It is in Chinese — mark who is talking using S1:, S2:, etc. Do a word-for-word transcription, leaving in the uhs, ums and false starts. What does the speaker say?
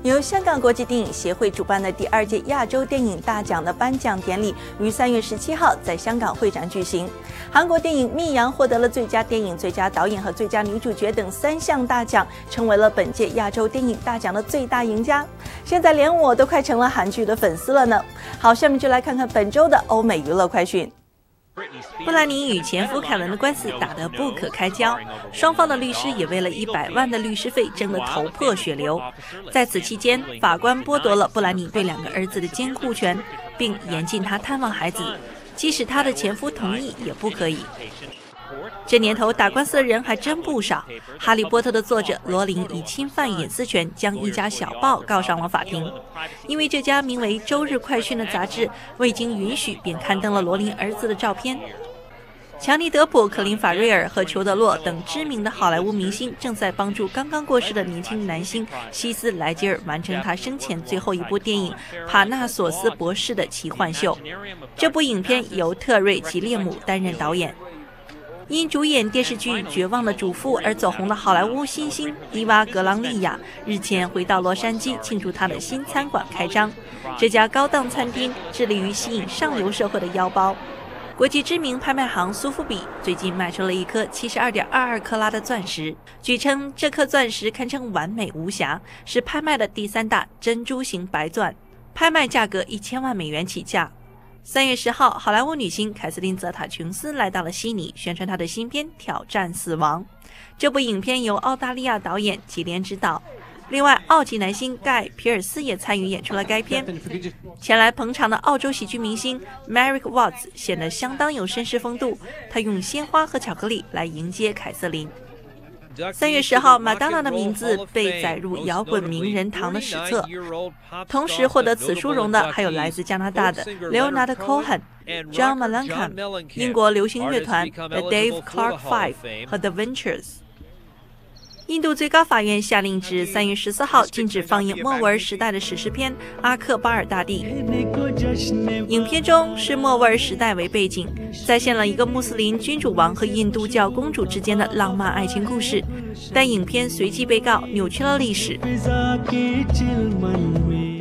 S1: 由香港国际电影协会主办的第二届亚洲电影大奖的颁奖典礼于三月十七号在香港会展举行。韩国电影《密阳》获得了最佳电影、最佳导演和最佳女主角等三项大奖，成为了本届亚洲电影大奖的最大赢家。现在连我都快成了韩剧的粉丝了呢。好，下面就来看看本周的欧美娱乐快讯。布兰妮与前夫凯文的官司打得不可开交，双方的律师也为了一百万的律师费争得头破血流。在此期间，法官剥夺了布兰妮对两个儿子的监护权，并严禁她探望孩子，即使她的前夫同意也不可以。这年头打官司的人还真不少。哈利波特的作者罗琳以侵犯隐私权将一家小报告上了法庭，因为这家名为周日快讯的杂志未经允许便刊登了罗琳儿子的照片。强尼德普、克林法瑞尔和裘德洛等知名的好莱坞明星正在帮助刚刚过世的年轻男星希斯莱杰尔完成他生前最后一部电影《帕纳索斯博士的奇幻秀》。这部影片由特瑞·吉列姆担任导演。因主演电视剧《绝望的主妇》而走红的好莱坞新星伊娃·格朗利亚日前回到洛杉矶庆祝她的新餐馆开张。这家高档餐厅致力于吸引上流社会的腰包。国际知名拍卖行苏富比最近卖出了一颗 七十二点二二克拉的钻石，据称这颗钻石堪称完美无瑕，是拍卖的第三大珍珠型白钻，拍卖价格一千万美元起价。三月十号，好莱坞女星凯瑟琳·泽塔·琼斯来到了悉尼，宣传她的新片《挑战死亡》。这部影片由澳大利亚导演吉连执导，另外澳籍男星盖·皮尔斯也参与演出了该片。前来捧场的澳洲喜剧明星 Merrick Watts 显得相当有绅士风度，他用鲜花和巧克力来迎接凯瑟琳。三月十号，麦当娜的名字被载入摇滚名人堂的史册。同时获得此殊荣的还有来自加拿大的 Leonard Cohen、John Mellencamp、英国流行乐团 The Dave Clark Five 和 The Ventures。印度最高法院下令至三月十四号禁止放映莫卧儿时代的史诗片《阿克巴尔大帝》。影片中是莫卧儿时代为背景，再现了一个穆斯林君主王和印度教公主之间的浪漫爱情故事，但影片随即被告扭曲了历史。